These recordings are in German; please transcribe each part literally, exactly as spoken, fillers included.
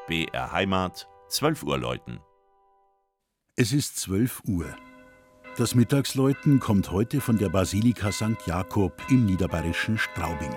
B R Heimat, zwölf Uhr läuten. Es ist zwölf Uhr. Das Mittagsläuten kommt heute von der Basilika Sankt Jakob im niederbayerischen Straubing.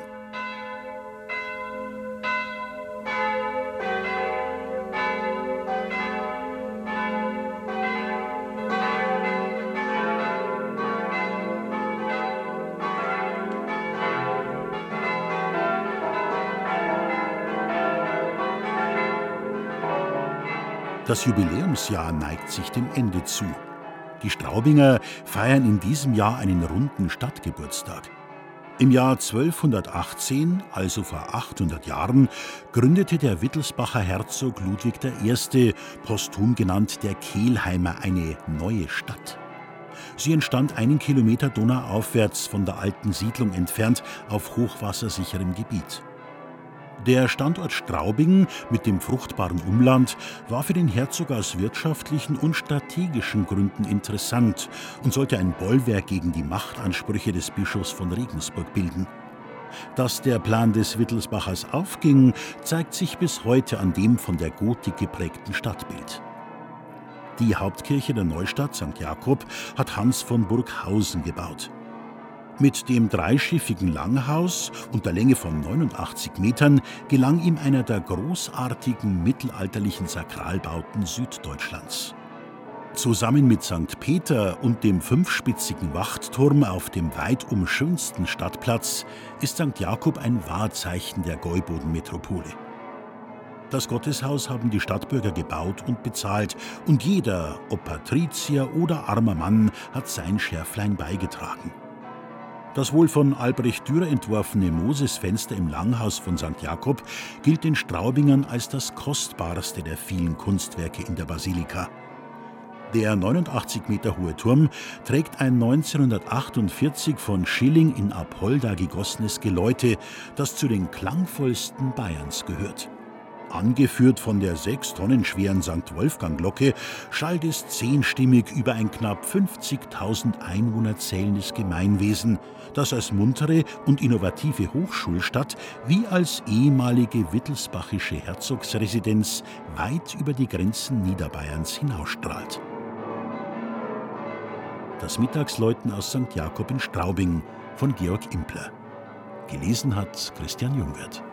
Das Jubiläumsjahr neigt sich dem Ende zu. Die Straubinger feiern in diesem Jahr einen runden Stadtgeburtstag. Im Jahr zwölfhundertachtzehn, also vor achthundert Jahren, gründete der Wittelsbacher Herzog Ludwig der Erste, posthum genannt der Kelheimer, eine neue Stadt. Sie entstand einen Kilometer donauaufwärts von der alten Siedlung entfernt auf hochwassersicherem Gebiet. Der Standort Straubing mit dem fruchtbaren Umland war für den Herzog aus wirtschaftlichen und strategischen Gründen interessant und sollte ein Bollwerk gegen die Machtansprüche des Bischofs von Regensburg bilden. Dass der Plan des Wittelsbachers aufging, zeigt sich bis heute an dem von der Gotik geprägten Stadtbild. Die Hauptkirche der Neustadt, Sankt Jakob, hat Hans von Burghausen gebaut. Mit dem dreischiffigen Langhaus und der Länge von neunundachtzig Metern gelang ihm einer der großartigen mittelalterlichen Sakralbauten Süddeutschlands. Zusammen mit Sankt Peter und dem fünfspitzigen Wachtturm auf dem weitum schönsten Stadtplatz ist Sankt Jakob ein Wahrzeichen der Gäuboden-Metropole. Das Gotteshaus haben die Stadtbürger gebaut und bezahlt, und jeder, ob Patrizier oder armer Mann, hat sein Schärflein beigetragen. Das wohl von Albrecht Dürer entworfene Mosesfenster im Langhaus von Sankt Jakob gilt den Straubingern als das kostbarste der vielen Kunstwerke in der Basilika. Der neunundachtzig Meter hohe Turm trägt ein neunzehnhundertachtundvierzig von Schilling in Apolda gegossenes Geläute, das zu den klangvollsten Bayerns gehört. Angeführt von der sechs Tonnen schweren Sankt Wolfgang-Glocke schallt es zehnstimmig über ein knapp fünfzigtausend Einwohner zählendes Gemeinwesen, das als muntere und innovative Hochschulstadt wie als ehemalige wittelsbachische Herzogsresidenz weit über die Grenzen Niederbayerns hinausstrahlt. Das Mittagsläuten aus Sankt Jakob in Straubing von Georg Impler. Gelesen hat Christian Jungwirth.